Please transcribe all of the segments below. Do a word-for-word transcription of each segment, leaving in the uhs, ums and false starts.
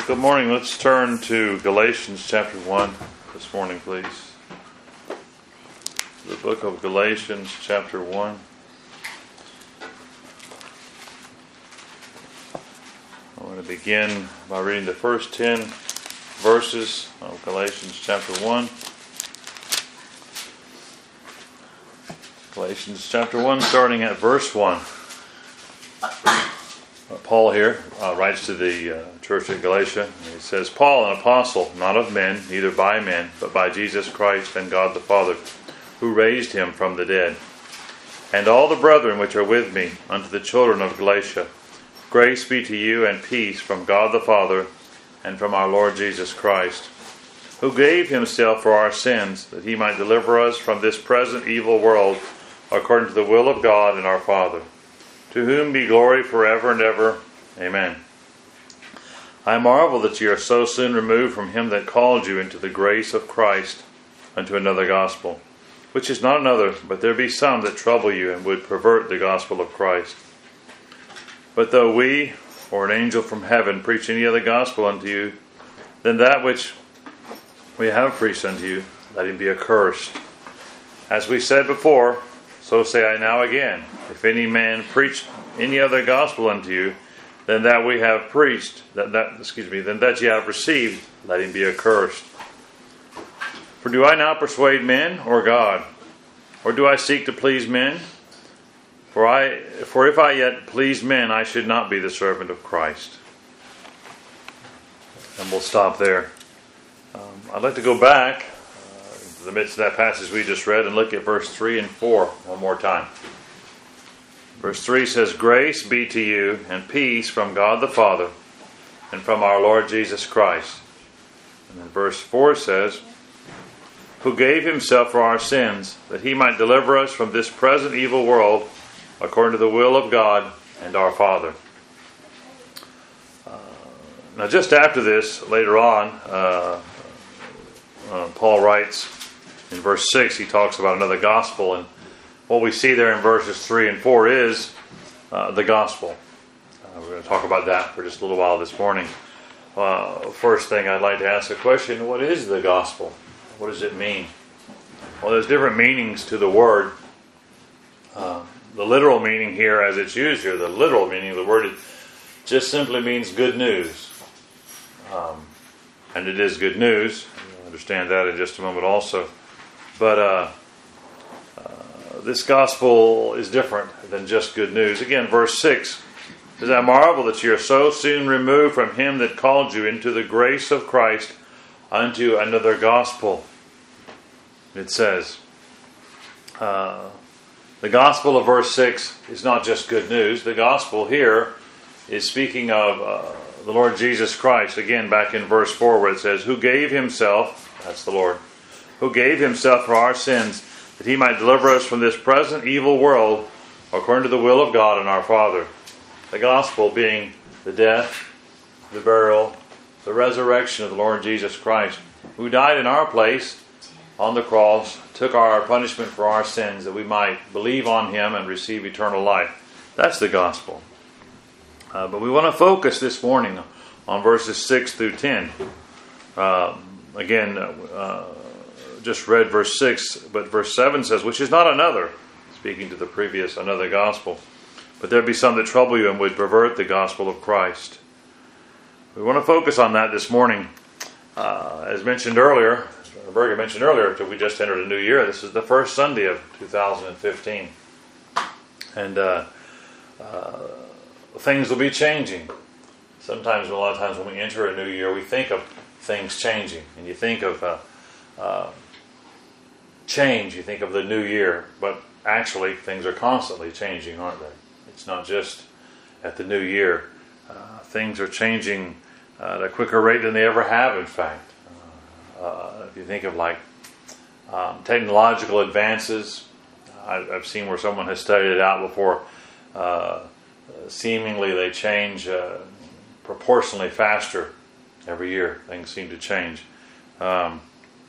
Good morning. Let's turn to Galatians chapter one this morning, please. The book of Galatians chapter one. I'm going to begin by reading the first ten verses of Galatians chapter one. Galatians chapter one, starting at verse one. Paul here uh, writes to the uh, church at Galatia. He says, Paul, an apostle, not of men, neither by men, but by Jesus Christ and God the Father, who raised him from the dead. And all the brethren which are with me, unto the children of Galatia, grace be to you and peace from God the Father and from our Lord Jesus Christ, who gave himself for our sins, that he might deliver us from this present evil world, according to the will of God and our Father, to whom be glory forever and ever. Amen. I marvel that ye are so soon removed from him that called you into the grace of Christ unto another gospel, which is not another, but there be some that trouble you and would pervert the gospel of Christ. But though we, or an angel from heaven, preach any other gospel unto you than that which we have preached unto you, let him be accursed. As we said before, so say I now again, if any man preach any other gospel unto you than that we have preached, that, that excuse me, than that ye have received, let him be accursed. For do I now persuade men or God? Or do I seek to please men? For I, for if I yet pleased men, I should not be the servant of Christ. And we'll stop there. Um, I'd like to go back in the midst of that passage we just read and look at verse three and four one more time. Verse three says, Grace be to you and peace from God the Father and from our Lord Jesus Christ. And then verse four says, Who gave himself for our sins, that he might deliver us from this present evil world, according to the will of God and our Father. Uh, now just after this, later on, uh, uh, Paul writes, in verse six, he talks about another gospel, and what we see there in verses three and four is uh, the gospel. Uh, we're going to talk about that for just a little while this morning. Uh, first thing, I'd like to ask a question, what is the gospel? What does it mean? Well, there's different meanings to the word. Uh, the literal meaning here, as it's used here, the literal meaning of the word, it just simply means good news. Um, and it is good news. You'll understand that in just a moment also. But uh, uh, this gospel is different than just good news. Again, verse six says, I marvel that ye are so soon removed from him that called you into the grace of Christ unto another gospel. It says, uh, the gospel of verse six is not just good news. The gospel here is speaking of uh, the Lord Jesus Christ. Again, back in verse four where it says, Who gave himself, that's the Lord, who gave himself for our sins, that he might deliver us from this present evil world, according to the will of God and our Father. The gospel being the death, the burial, the resurrection of the Lord Jesus Christ, who died in our place on the cross, took our punishment for our sins, that we might believe on him and receive eternal life. That's the gospel. Uh, but we want to focus this morning on verses six through ten. Uh, again, uh, just read verse six, but verse seven says, which is not another, speaking to the previous another gospel, but there be some that trouble you and would pervert the gospel of Christ. We want to focus on that this morning. Uh, as mentioned earlier, Berger mentioned earlier, we just entered a new year. This is the first Sunday of two thousand fifteen. And uh, uh, things will be changing. Sometimes, a lot of times when we enter a new year, we think of things changing. And you think of uh, uh, change, you think of the new year. But actually, things are constantly changing, aren't they? It's not just at the new year. Uh, things are changing at a quicker rate than they ever have, in fact. Uh, uh, if you think of like um, technological advances, I, I've seen where someone has studied it out before. Uh, seemingly they change uh, proportionally faster every year. Things seem to change. Um,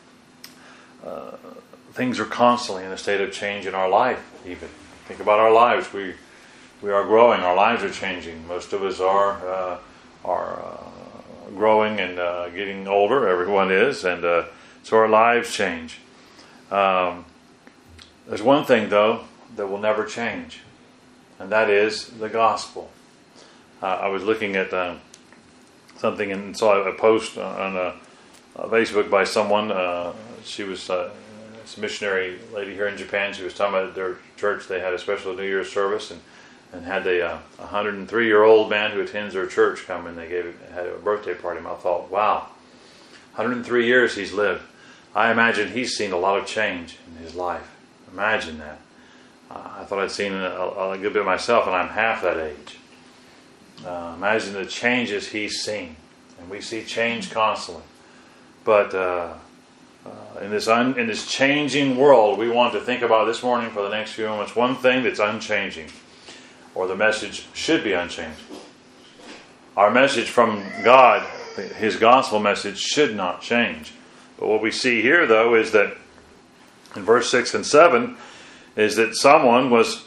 uh, things are constantly in a state of change in our life, even. Think about our lives. We we are growing. Our lives are changing. Most of us are uh, are uh, growing and uh, getting older. Everyone is, and uh, so our lives change. Um, there's one thing, though, that will never change, and that is the gospel. Uh, I was looking at uh, something and saw a post on a, a Facebook by someone. Uh, she was uh, a missionary lady here in Japan. She was talking about their church. They had a special New Year's service and, and had a uh, one hundred three year old man who attends their church come, and they gave had a birthday party. And I thought, wow, one hundred three years he's lived. I imagine he's seen a lot of change in his life. Imagine that. Uh, I thought I'd seen a, a good bit myself, and I'm half that age. Uh, imagine the changes he's seen. And we see change constantly. But uh, uh, in this un, in this changing world, we want to think about this morning for the next few moments one thing that's unchanging, or the message should be unchanging. Our message from God, His gospel message, should not change. But what we see here, though, is that in verse six and seven, is that someone was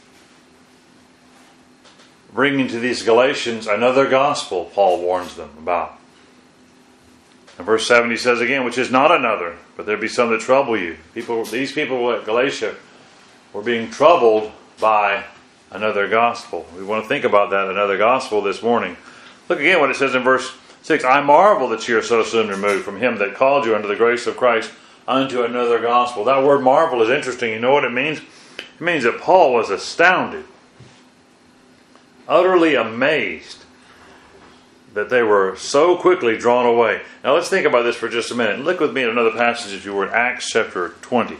bringing to these Galatians another gospel, Paul warns them about. In verse seven he says again, which is not another, but there be some that trouble you. People, these people at Galatia were being troubled by another gospel. We want to think about that, another gospel, this morning. Look again what it says in verse six. I marvel that ye are so soon removed from him that called you unto the grace of Christ unto another gospel. That word marvel is interesting. You know what it means? It means that Paul was astounded, utterly amazed that they were so quickly drawn away. Now let's think about this for just a minute. Look with me at another passage, if you were, in Acts chapter twenty.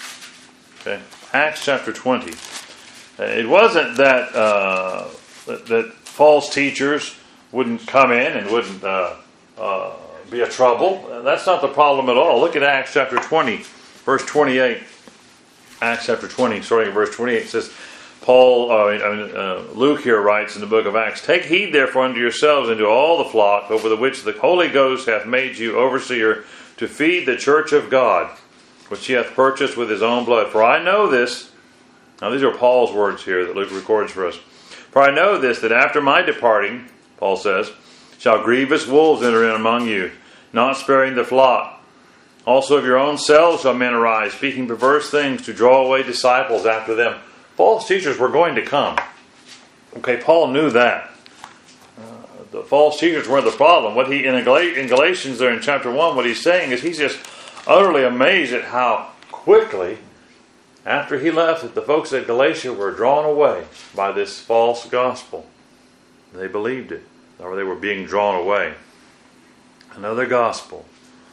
Okay, Acts chapter twenty. It wasn't that uh, that, that false teachers wouldn't come in and wouldn't uh, uh, be a trouble. That's not the problem at all. Look at Acts chapter twenty, verse twenty-eight. Acts chapter twenty, starting at verse twenty-eight, says, Paul, uh, I mean, uh, Luke here writes in the book of Acts, take heed therefore unto yourselves and to all the flock over the which the Holy Ghost hath made you overseer to feed the church of God, which he hath purchased with his own blood. For I know this, now these are Paul's words here that Luke records for us. For I know this, that after my departing, Paul says, shall grievous wolves enter in among you, not sparing the flock. Also of your own selves shall men arise, speaking perverse things to draw away disciples after them. False teachers were going to come. Okay, Paul knew that. Uh, the false teachers weren't the problem. What he in, Gal- in Galatians there in chapter one, what he's saying is he's just utterly amazed at how quickly, after he left, that the folks at Galatia were drawn away by this false gospel. They believed it, or they were being drawn away. Another gospel.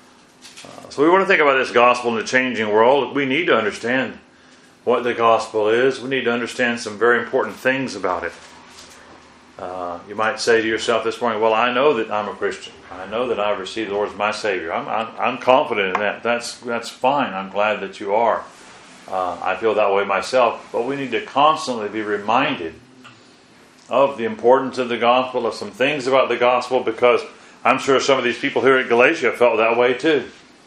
Uh, so we want to think about this gospel in the changing world. We need to understand what the gospel is. We need to understand some very important things about it. Uh, you might say to yourself this morning, well, I know that I'm a Christian. I know that I've received the Lord as my Savior. I'm, I'm, I'm confident in that. That's, that's fine. I'm glad that you are. Uh, I feel that way myself. But we need to constantly be reminded of the importance of the gospel, of some things about the gospel, because I'm sure some of these people here at Galatia felt that way too.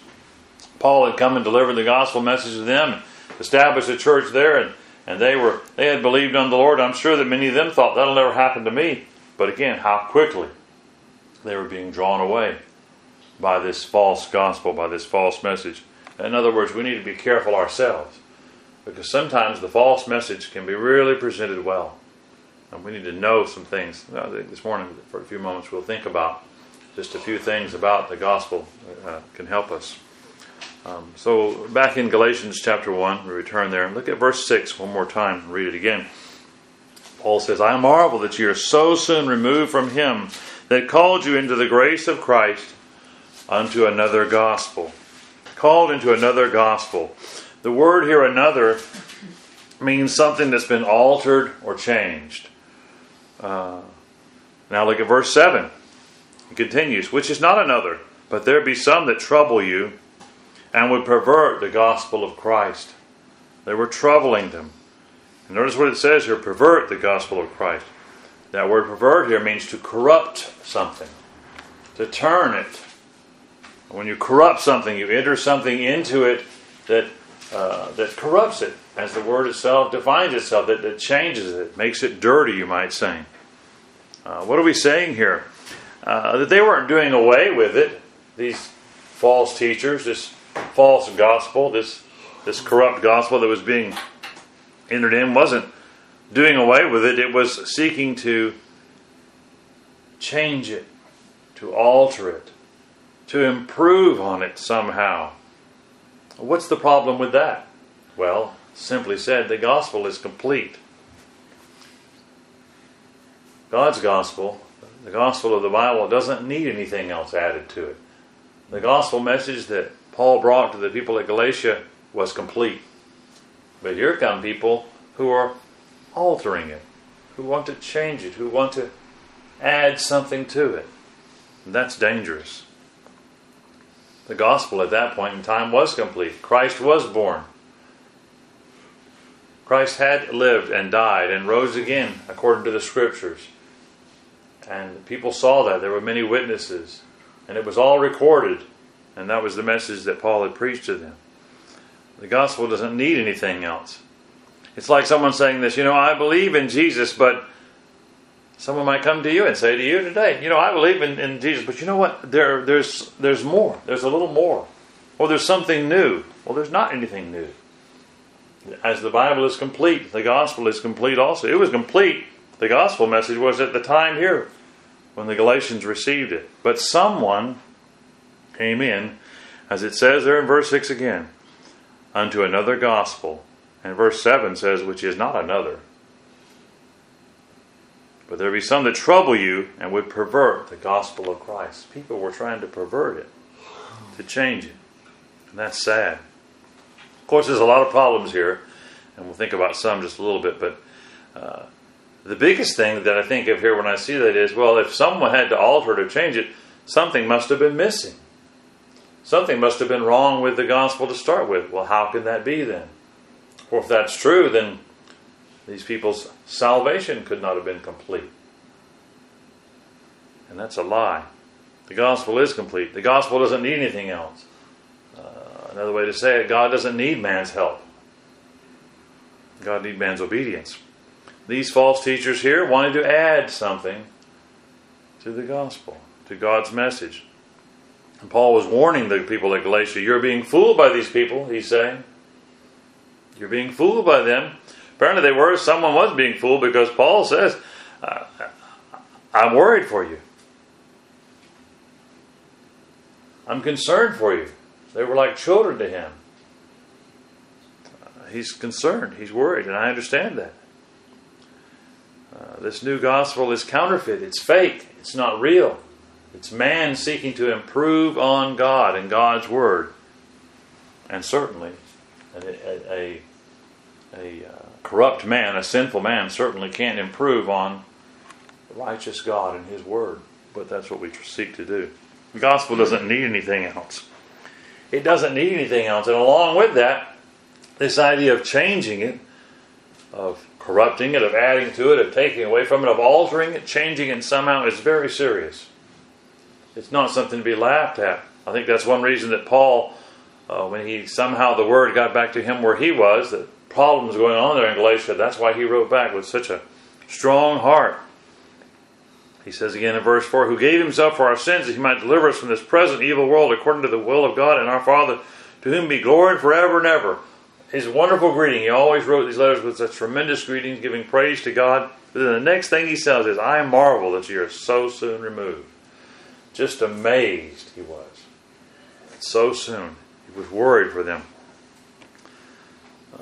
Paul had come and delivered the gospel message to them, established a church there, and, and they were they had believed on the Lord. I'm sure that many of them thought, that'll never happen to me. But again, how quickly they were being drawn away by this false gospel, by this false message. In other words, we need to be careful ourselves, because sometimes the false message can be really presented well. And we need to know some things. I think this morning, for a few moments, we'll think about just a few things about the gospel uh, can help us. Um, so back in Galatians chapter one, we return there and look at verse six one more time and read it again. Paul says, I marvel that you are so soon removed from him that called you into the grace of Christ unto another gospel. Called into another gospel. The word here, another, means something that's been altered or changed. Uh, now look at verse seven. It continues, which is not another, but there be some that trouble you and would pervert the gospel of Christ. They were troubling them. And notice what it says here, pervert the gospel of Christ. That word pervert here means to corrupt something, to turn it. When you corrupt something, you enter something into it that uh, that corrupts it, as the word itself defines itself, that, that changes it, makes it dirty, you might say. Uh, what are we saying here? uh, that they weren't doing away with it. These false teachers, this false gospel, this this corrupt gospel that was being entered in wasn't doing away with it. It was seeking to change it, to alter it, to improve on it somehow. What's the problem with that? Well, simply said, the gospel is complete. God's gospel, the gospel of the Bible, doesn't need anything else added to it. The gospel message that Paul brought to the people at Galatia was complete. But here come people who are altering it, who want to change it, who want to add something to it. And that's dangerous. The gospel at that point in time was complete. Christ was born. Christ had lived and died and rose again according to the Scriptures. And people saw that. There were many witnesses. And it was all recorded. And that was the message that Paul had preached to them. The gospel doesn't need anything else. It's like someone saying this, you know, I believe in Jesus, but someone might come to you and say to you today, you know, I believe in, in Jesus, but you know what? There, there's, there's more. There's a little more. Or there's something new. Well, there's not anything new. As the Bible is complete, the gospel is complete also. It was complete. The gospel message was at the time here when the Galatians received it. But someone came in, as it says there in verse six again, unto another gospel. And verse seven says, which is not another. But there be some that trouble you and would pervert the gospel of Christ. People were trying to pervert it, to change it. And that's sad. Of course, there's a lot of problems here, and we'll think about some just a little bit, but uh, the biggest thing that I think of here when I see that is, well, if someone had to alter it or change it, something must have been missing. Something must have been wrong with the gospel to start with. Well, how can that be then? Or if that's true, then these people's salvation could not have been complete. And that's a lie. The gospel is complete. The gospel doesn't need anything else. Uh, another way to say it, God doesn't need man's help. God needs man's obedience. These false teachers here wanted to add something to the gospel, to God's message. And Paul was warning the people at Galatia, you're being fooled by these people, he's saying. You're being fooled by them. Apparently they were. Someone was being fooled because Paul says, uh, I'm worried for you. I'm concerned for you. They were like children to him. Uh, he's concerned. He's worried. And I understand that. Uh, this new gospel is counterfeit. It's fake. It's not real. It's man seeking to improve on God and God's Word. And certainly a, a, a, a uh, corrupt man, a sinful man, certainly can't improve on the righteous God and His Word. But that's what we seek to do. The gospel doesn't need anything else. It doesn't need anything else. And along with that, this idea of changing it, of corrupting it, of adding to it, of taking away from it, of altering it, changing it somehow is very serious. It's not something to be laughed at. I think that's one reason that Paul, uh, when he somehow the word got back to him where he was, that problems going on there in Galatia, that's why he wrote back with such a strong heart. He says again in verse four, who gave himself for our sins that he might deliver us from this present evil world according to the will of God and our Father, to whom be glory forever and ever. His wonderful greeting. He always wrote these letters with such tremendous greetings, giving praise to God. But then the next thing he says is, I marvel that you are so soon removed. Just amazed he was. So soon. He was worried for them. Uh,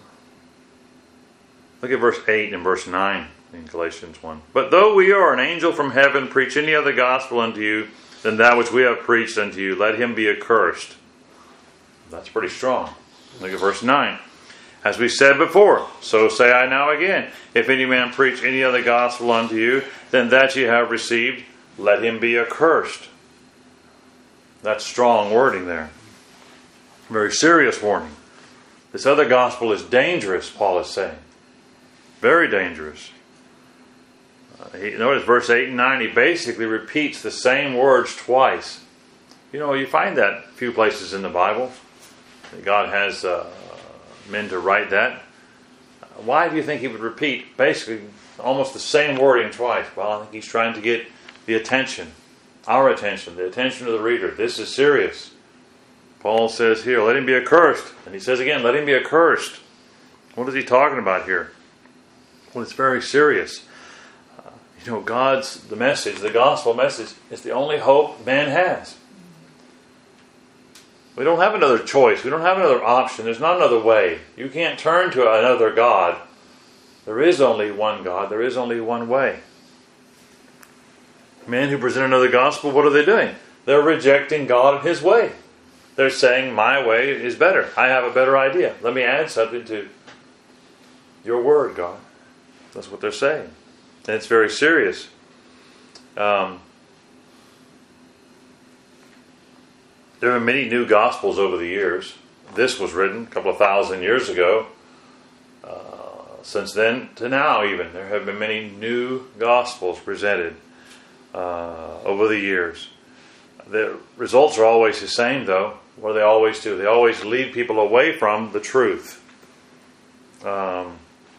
look at verse eight and verse nine in Galatians one. But though we are an angel from heaven, preach any other gospel unto you than that which we have preached unto you, let him be accursed. That's pretty strong. Look at verse nine. As we said before, so say I now again, if any man preach any other gospel unto you than that ye have received, let him be accursed. That's strong wording there. Very serious warning. This other gospel is dangerous, Paul is saying. Very dangerous. Uh, he, notice verse eight and nine, he basically repeats the same words twice. You know, you find that a few places in the Bible. God has uh, men to write that. Why do you think he would repeat basically almost the same wording twice? Well, I think he's trying to get the attention our attention, the attention of the reader. This is serious. Paul says here, let him be accursed. And he says again, let him be accursed. What is he talking about here? Well, it's very serious. Uh, you know, God's, the message, the gospel message, is the only hope man has. We don't have another choice. We don't have another option. There's not another way. You can't turn to another God. There is only one God. There is only one way. Men who present another gospel, what are they doing? They're rejecting God and His way. They're saying, my way is better. I have a better idea. Let me add something to your word, God. That's what they're saying. And it's very serious. Um, there are many new gospels over the years. This was written a couple of thousand years ago. Uh, since then to now even, there have been many new gospels presented uh, over the years. The results are always the same, though. What do they always do? They always lead people away from the truth. Um,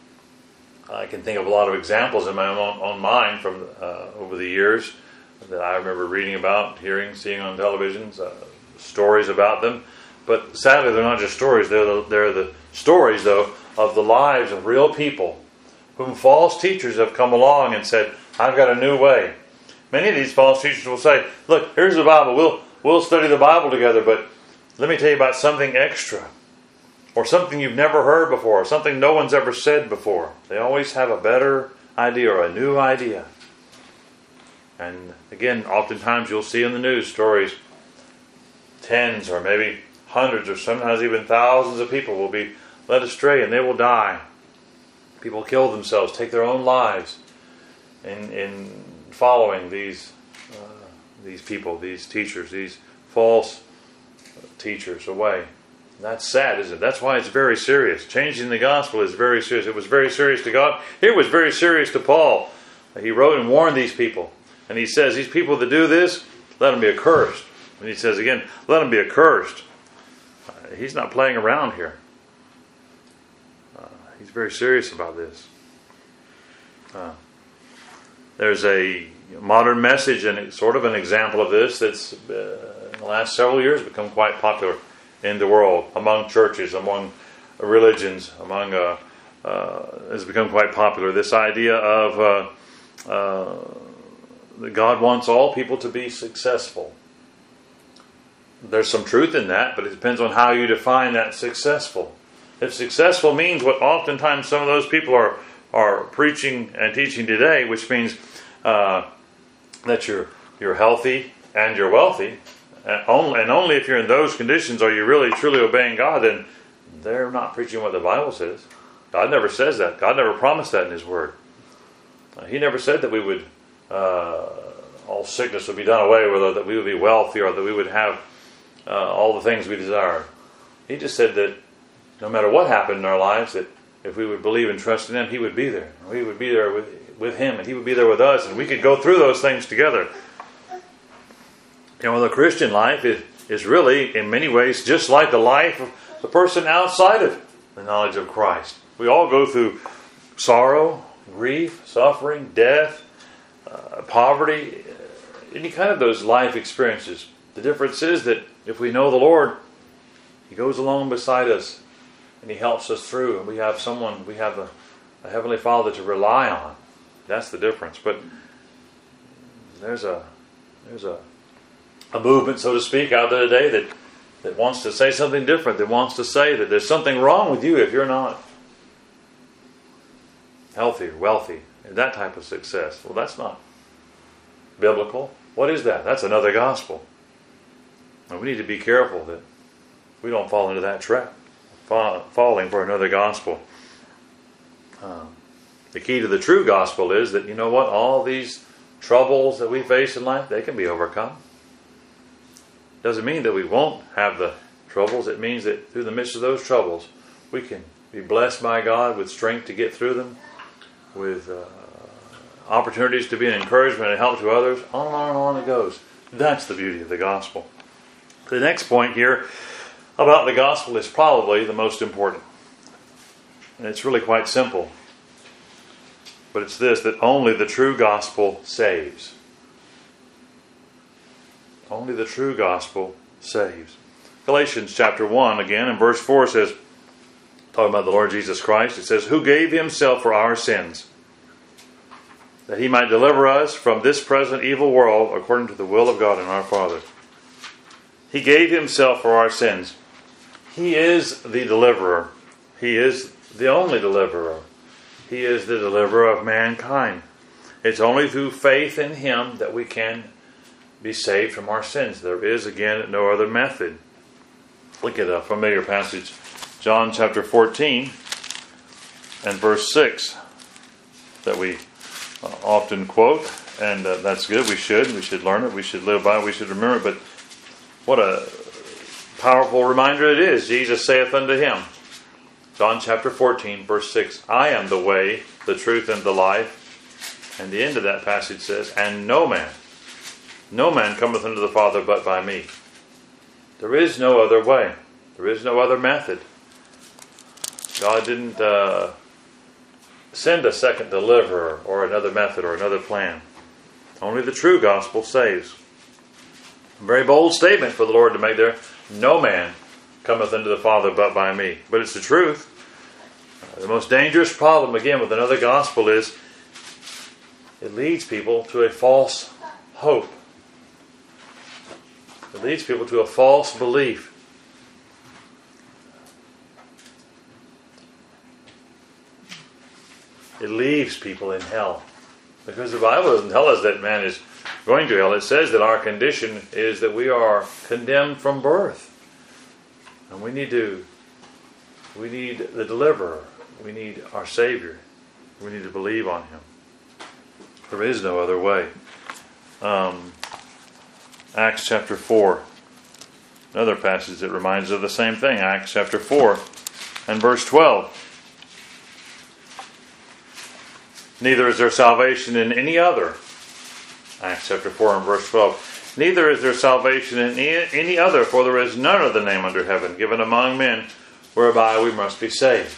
I can think of a lot of examples in my own, own mind from uh, over the years that I remember reading about, hearing, seeing on televisions, uh, stories about them. But sadly, they're not just stories. They're the, they're the stories, though, of the lives of real people whom false teachers have come along and said, I've got a new way. Many of these false teachers will say, look, here's the Bible. We'll, we'll study the Bible together, but let me tell you about something extra. Or something you've never heard before. Or something no one's ever said before. They always have a better idea or a new idea. And again, oftentimes you'll see in the news stories, tens or maybe hundreds or sometimes even thousands of people will be led astray and they will die. People kill themselves, take their own lives in, in following these uh, these people, these teachers, these false teachers away. That's sad, isn't it? That's why it's very serious. Changing the gospel is very serious. It was very serious to God. It was very serious to Paul. He wrote and warned these people. And he says, these people that do this, let them be accursed. And he says again, let them be accursed. Uh, he's not playing around here. Uh, he's very serious about this. Uh, there's a modern message and sort of an example of this that's uh, in the last several years become quite popular in the world, among churches, among religions, among uh, uh, has become quite popular. This idea of uh, uh, that God wants all people to be successful. There's some truth in that, but it depends on how you define that successful. If successful means what oftentimes some of those people are are preaching and teaching today, which means uh, that you're you're healthy and you're wealthy. And only, and only if you're in those conditions are you really truly obeying God, then they're not preaching what the Bible says. God never says that. God never promised that in His Word. Uh, he never said that we would, uh, all sickness would be done away with, or that we would be wealthy, or that we would have uh, all the things we desire. He just said that no matter what happened in our lives, that if we would believe and trust in Him, He would be there. We would be there with, with Him, and He would be there with us, and we could go through those things together. You know, the Christian life is, is really, in many ways, just like the life of the person outside of the knowledge of Christ. We all go through sorrow, grief, suffering, death, uh, poverty, any kind of those life experiences. The difference is that if we know the Lord, He goes along beside us and He helps us through. And we have someone, we have a, a Heavenly Father to rely on. That's the difference. But there's a there's a a movement, so to speak, out there today that, that wants to say something different, that wants to say that there's something wrong with you if you're not healthy or wealthy, and that type of success. Well, that's not biblical. What is that? That's another gospel. And we need to be careful that we don't fall into that trap, fall, falling for another gospel. Um, the key to the true gospel is that, you know what, all these troubles that we face in life, they can be overcome. Doesn't mean that we won't have the troubles. It means that through the midst of those troubles, we can be blessed by God with strength to get through them, with uh, opportunities to be an encouragement and help to others. On and on and on it goes. That's the beauty of the gospel. The next point here about the gospel is probably the most important. And it's really quite simple. But it's this, that only the true gospel saves. Only the true gospel saves. Galatians chapter one, again, in verse four says, talking about the Lord Jesus Christ, it says, who gave himself for our sins, that he might deliver us from this present evil world according to the will of God and our Father. He gave himself for our sins. He is the deliverer. He is the only deliverer. He is the deliverer of mankind. It's only through faith in him that we can be saved from our sins. There is, again, no other method. Look at a familiar passage, John chapter fourteen and verse six, that we often quote, and uh, that's good. We should. We should learn it. We should live by it. We should remember it. But what a powerful reminder it is. Jesus saith unto him, John chapter fourteen, verse six, I am the way, the truth, and the life. And the end of that passage says, and no man, no man cometh unto the Father but by me. There is no other way. There is no other method. God didn't uh, send a second deliverer or another method or another plan. Only the true gospel saves. A very bold statement for the Lord to make there. No man cometh unto the Father but by me. But it's the truth. Uh, the most dangerous problem, again, with another gospel is it leads people to a false hope. It leads people to a false belief. It leaves people in hell. Because the Bible doesn't tell us that man is going to hell. It says that our condition is that we are condemned from birth. And we need to, we need the deliverer. We need our Savior. We need to believe on him. There is no other way. Um, Acts chapter four. Another passage that reminds us of the same thing. Acts chapter four and verse twelve. Neither is there salvation in any other. Acts chapter four and verse twelve. Neither is there salvation in any other, for there is none other name under heaven given among men whereby we must be saved.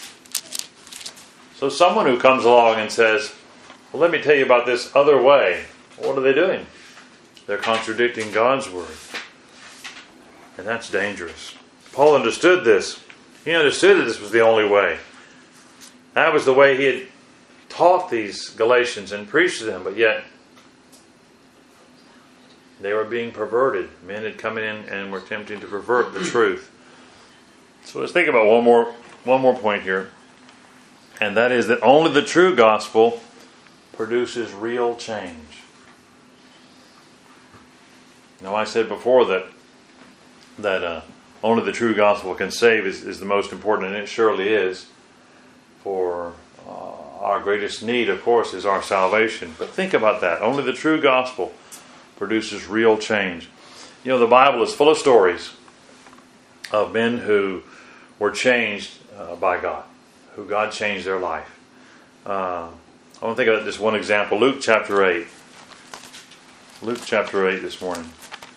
So someone who comes along and says, well, let me tell you about this other way. What are they doing? They're contradicting God's word. And that's dangerous. Paul understood this. He understood that this was the only way. That was the way he had taught these Galatians and preached to them, but yet they were being perverted. Men had come in and were attempting to pervert the truth. So let's think about one more one more point here. And that is that only the true gospel produces real change. Now, I said before that that uh, only the true gospel can save is, is the most important, and it surely is. For uh, our greatest need, of course, is our salvation. But think about that. Only the true gospel produces real change. You know, the Bible is full of stories of men who were changed uh, by God, who God changed their life. Uh, I want to think of just one example. Luke chapter eight. Luke chapter eight this morning.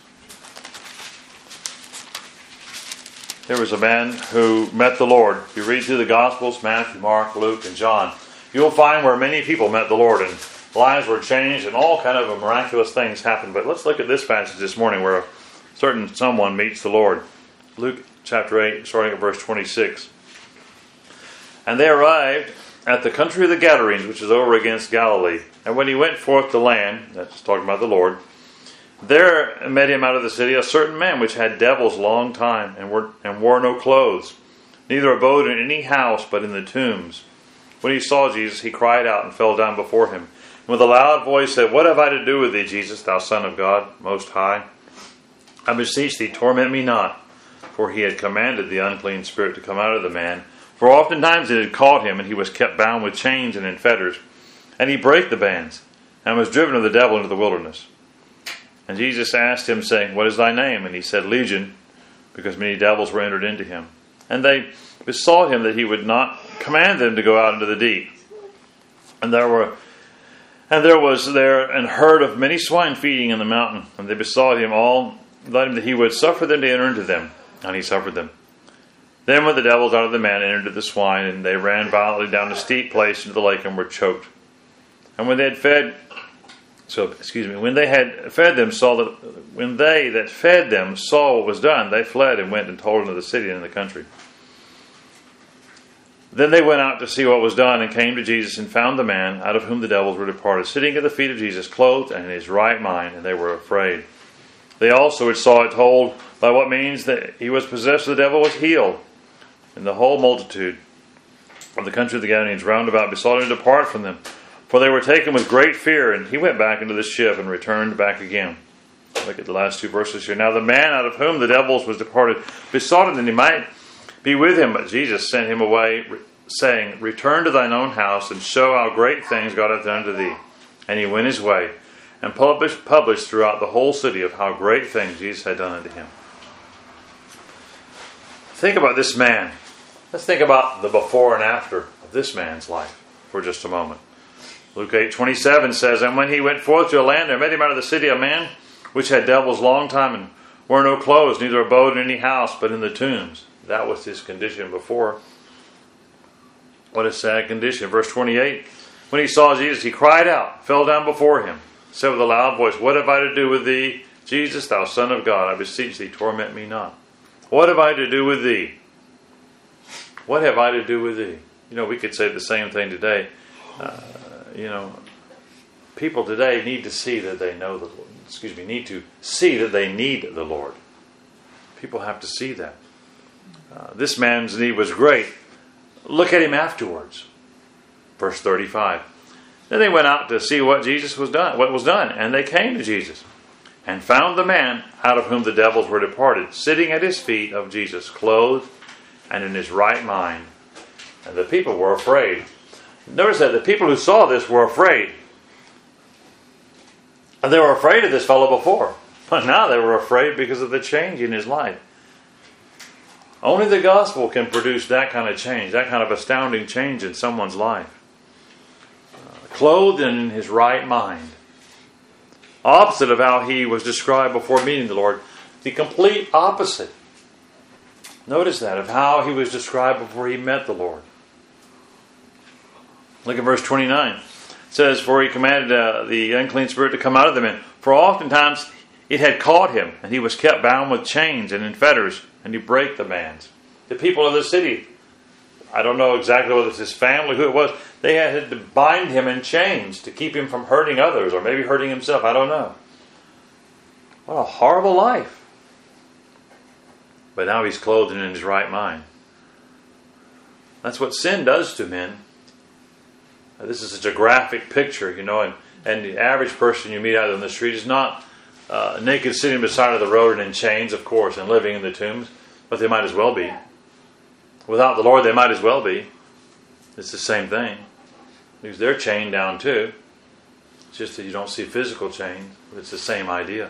There was a man who met the Lord. If you read through the Gospels, Matthew, Mark, Luke, and John, you'll find where many people met the Lord and lives were changed and all kind of miraculous things happened. But let's look at this passage this morning where a certain someone meets the Lord. Luke chapter eight, starting at verse twenty-six. And they arrived at the country of the Gadarenes, which is over against Galilee. And when he went forth to land, that's talking about the Lord, there met him out of the city a certain man which had devils long time, and, were, and wore no clothes, neither abode in any house but in the tombs. When he saw Jesus, he cried out and fell down before him, and with a loud voice said, What have I to do with thee, Jesus, thou Son of God Most High? I beseech thee, torment me not. For he had commanded the unclean spirit to come out of the man. For oftentimes it had caught him, and he was kept bound with chains and in fetters. And he brake the bands, and was driven of the devil into the wilderness. And Jesus asked him, saying, What is thy name? And he said, Legion, because many devils were entered into him. And they besought him that he would not command them to go out into the deep. And there were, and there was there an herd of many swine feeding in the mountain. And they besought him all, let him that he would suffer them to enter into them. And he suffered them. Then went the devils out of the man and entered into the swine, and they ran violently down a steep place into the lake and were choked. And when they had fed So, excuse me, when they had fed them, saw that when they that fed them saw what was done, they fled and went and told unto the city and in the country. Then they went out to see what was done, and came to Jesus, and found the man out of whom the devils were departed, sitting at the feet of Jesus, clothed and in his right mind, and they were afraid. They also which saw it told by what means that he was possessed of the devil was healed. And the whole multitude of the country of the Gadarenes round about besought him to depart from them. For they were taken with great fear, and he went back into the ship and returned back again. Look at the last two verses here. Now the man out of whom the devils was departed besought him that he might be with him, but Jesus sent him away, saying, Return to thine own house, and show how great things God hath done to thee. And he went his way, and published, published throughout the whole city of how great things Jesus had done unto him. Think about this man. Let's think about the before and after of this man's life for just a moment. Luke eight twenty-seven says, And when he went forth to a land, there met him out of the city a man which had devils long time, and wore no clothes, neither abode in any house, but in the tombs. That was his condition before. What a sad condition. Verse twenty-eight, When he saw Jesus, he cried out, fell down before him, said with a loud voice, What have I to do with thee, Jesus, thou Son of God? I beseech thee, torment me not. What have I to do with thee? What have I to do with thee? You know, we could say the same thing today. Uh, you know, people today need to see that they know the Lord. Excuse me, need to see that they need the Lord. People have to see that. Uh, this man's need was great. Look at him afterwards. Verse thirty-five. Then they went out to see what Jesus was done, what was done, and they came to Jesus, and found the man out of whom the devils were departed, sitting at his feet of Jesus, clothed and in his right mind. And the people were afraid. Notice that the people who saw this were afraid. And they were afraid of this fellow before. But now they were afraid because of the change in his life. Only the gospel can produce that kind of change, that kind of astounding change in someone's life. Uh, clothed and in his right mind. Opposite of how he was described before meeting the Lord. The complete opposite. Notice that, of how he was described before he met the Lord. Look at verse twenty-nine. It says, For he commanded uh, the unclean spirit to come out of the man. For oftentimes it had caught him, and he was kept bound with chains and in fetters, and he brake the bands. The people of the city, I don't know exactly whether it's his family, who it was, they had to bind him in chains to keep him from hurting others, or maybe hurting himself, I don't know. What a horrible life. But now he's clothed and in his right mind. That's what sin does to men. Now, this is such a graphic picture, you know, and, and the average person you meet out on the street is not uh, naked sitting beside of the road and in chains, of course, and living in the tombs, but they might as well be. Without the Lord, they might as well be. It's the same thing. Because they're chained down too. It's just that you don't see physical chains, but it's the same idea.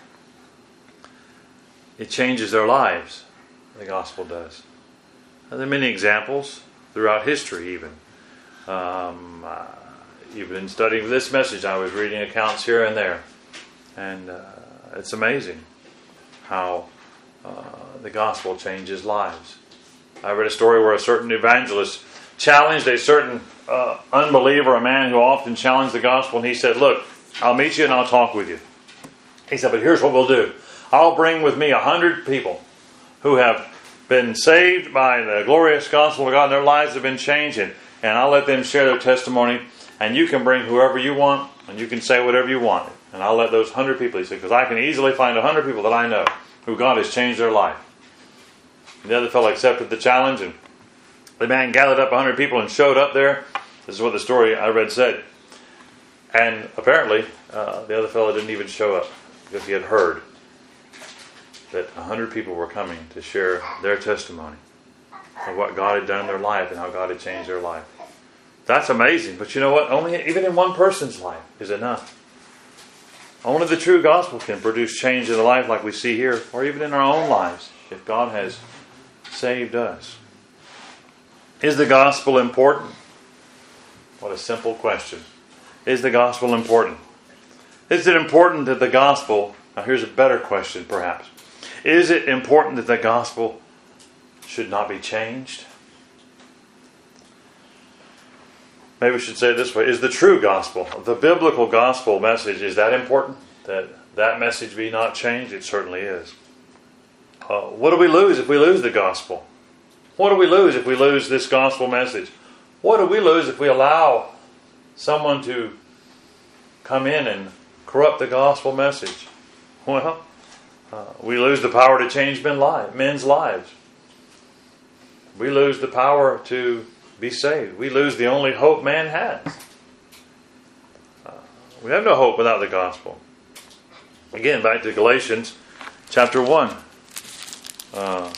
It changes their lives. The gospel does. And there are many examples throughout history even. Um, uh, even in studying this message, I was reading accounts here and there. And uh, it's amazing how uh, the gospel changes lives. I read a story where a certain evangelist challenged a certain uh, unbeliever, a man who often challenged the gospel, and he said, Look, I'll meet you and I'll talk with you. He said, But here's what we'll do. I'll bring with me a hundred people who have been saved by the glorious gospel of God, and their lives have been changed, and, and I'll let them share their testimony, and you can bring whoever you want, and you can say whatever you want. And I'll let those hundred people, he said, because I can easily find a hundred people that I know who God has changed their life. And the other fellow accepted the challenge, and the man gathered up a hundred people and showed up there. This is what the story I read said. And apparently, uh, the other fellow didn't even show up because he had heard that a hundred people were coming to share their testimony of what God had done in their life and how God had changed their life. That's amazing. But you know what? Only even in one person's life is enough. Only the true gospel can produce change in the life like we see here, or even in our own lives, if God has saved us. Is the gospel important? What a simple question. Is the gospel important? Is it important that the gospel... Now here's a better question perhaps. Is it important that the gospel should not be changed? maybe we should say it this way, is the true gospel. The biblical gospel message, is that important? That that message be not changed? It certainly is. Uh, what do we lose if we lose the gospel? What do we lose if we lose this gospel message? What do we lose if we allow someone to come in and corrupt the gospel message? Well, uh, we lose the power to change men li- men's lives. We lose the power to be saved. We lose the only hope man has. Uh, we have no hope without the gospel. Again, back to Galatians chapter one. Uh,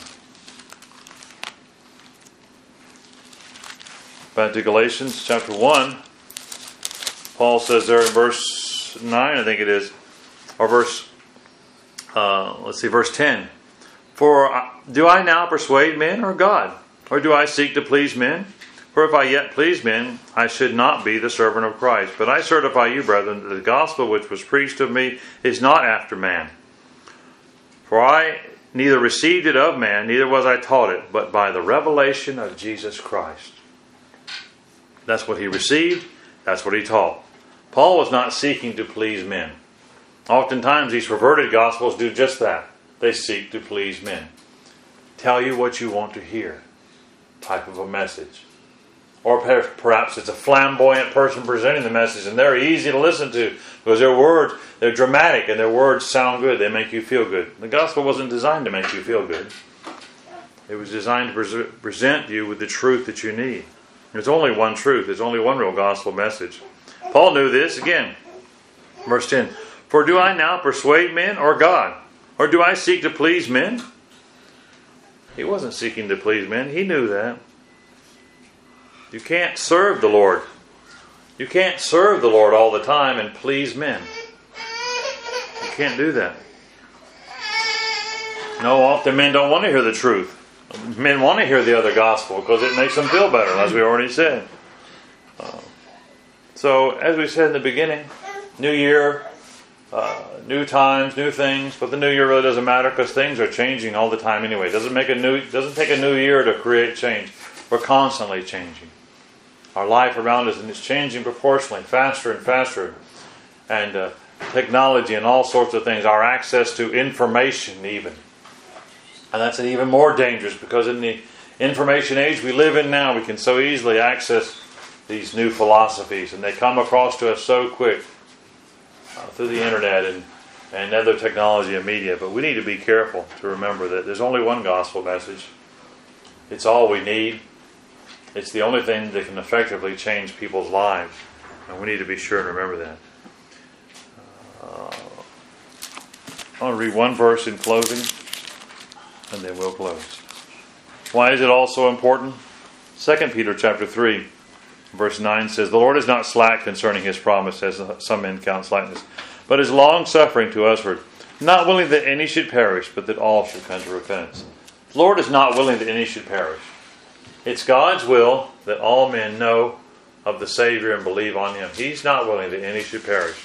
back to Galatians chapter one. Paul says there in verse nine, I think it is, or verse, uh, let's see, verse ten. For do I now persuade men or God? Or do I seek to please men? For if I yet please men, I should not be the servant of Christ. But I certify you, brethren, that the gospel which was preached of me is not after man. For I neither received it of man, neither was I taught it, but by the revelation of Jesus Christ. That's what he received. That's what he taught. Paul was not seeking to please men. Oftentimes these perverted gospels do just that. They seek to please men. Tell you what you want to hear. Type of a message. Or perhaps it's a flamboyant person presenting the message, and they're easy to listen to because their words, they're dramatic and their words sound good. They make you feel good. The gospel wasn't designed to make you feel good. It was designed to present you with the truth that you need. There's only one truth. There's only one real gospel message. Paul knew this. Again, verse ten. For do I now persuade men or God? Or do I seek to please men? He wasn't seeking to please men. He knew that. You can't serve the Lord. You can't serve the Lord all the time and please men. You can't do that. No, often men don't want to hear the truth. Men want to hear the other gospel because it makes them feel better, as we already said. Uh, so, as we said in the beginning, new year, uh, new times, new things. But the new year really doesn't matter because things are changing all the time anyway. It doesn't make a new. It doesn't take a new year to create change. We're constantly changing. Our life around us, and it's changing proportionally, faster and faster. And uh, technology and all sorts of things. Our access to information even. And that's even more dangerous because in the information age we live in now, we can so easily access these new philosophies. And they come across to us so quick uh, through the internet and, and other technology and media. But we need to be careful to remember that there's only one gospel message. It's all we need. It's the only thing that can effectively change people's lives. And we need to be sure and remember that. Uh, I want to read one verse in closing, and then we'll close. Why is it all so important? Second Peter chapter three, verse nine says, The Lord is not slack concerning His promise, as some men count slackness, but is long-suffering to usward, not willing that any should perish, but that all should come to repentance. The Lord is not willing that any should perish. It's God's will that all men know of the Savior and believe on Him. He's not willing that any should perish.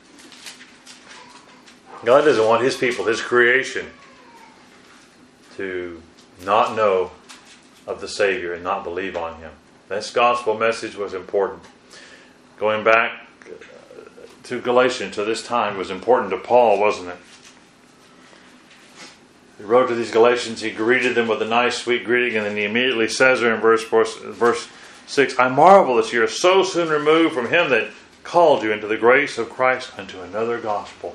God doesn't want His people, His creation, to not know of the Savior and not believe on Him. This gospel message was important. Going back to Galatians to this time was important to Paul, wasn't it? He wrote to these Galatians, he greeted them with a nice, sweet greeting, and then he immediately says there in verse, verse six, I marvel that you are so soon removed from Him that called you into the grace of Christ unto another gospel.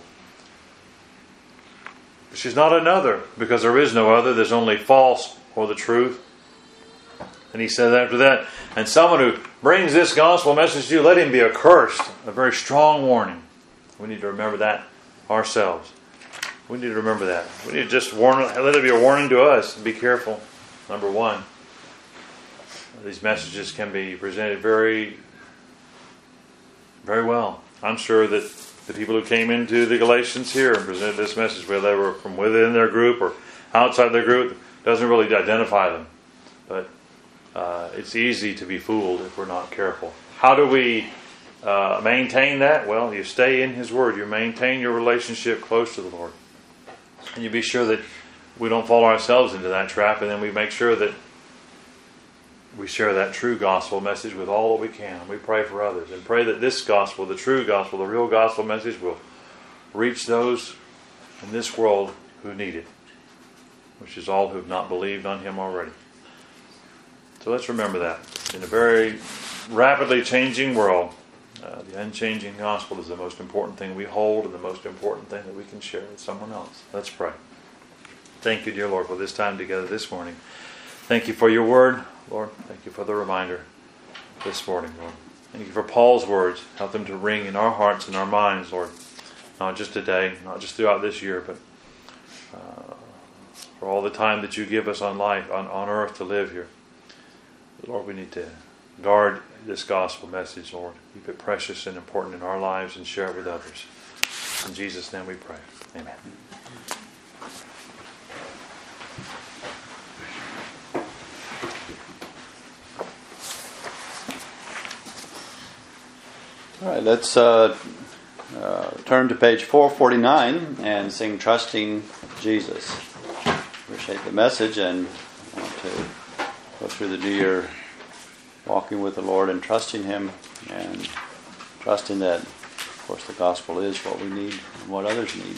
Which is not another, because there is no other. There's only false or the truth. And he says after that, and someone who brings this gospel message to you, let him be accursed. A very strong warning. We need to remember that ourselves. We need to remember that. We need to just warn, let it be a warning to us. Be careful. Number one, these messages can be presented very, very well. I'm sure that the people who came into the Galatians here and presented this message, whether they were from within their group or outside their group, doesn't really identify them. But uh, it's easy to be fooled if we're not careful. How do we uh, maintain that? Well, you stay in His Word. You maintain your relationship close to the Lord. And you be sure that we don't fall ourselves into that trap, and then we make sure that we share that true gospel message with all that we can. We pray for others and pray that this gospel, the true gospel, the real gospel message will reach those in this world who need it, which is all who have not believed on Him already. So let's remember that. In a very rapidly changing world, uh, the unchanging gospel is the most important thing we hold and the most important thing that we can share with someone else. Let's pray. Thank you, dear Lord, for this time together this morning. Thank you for your word, Lord. Thank you for the reminder this morning, Lord. Thank you for Paul's words. Help them to ring in our hearts and our minds, Lord. Not just today, not just throughout this year, but uh, for all the time that you give us on life, on, on earth to live here. Lord, we need to guard this gospel message, Lord. Keep it precious and important in our lives and share it with others. In Jesus' name we pray. Amen. All right, let's uh, uh, turn to page four forty-nine and sing Trusting Jesus. Appreciate the message and want to go through the new year walking with the Lord and trusting Him and trusting that, of course, the gospel is what we need and what others need.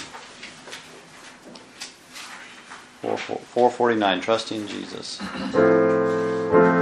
four forty-nine, Trusting Jesus.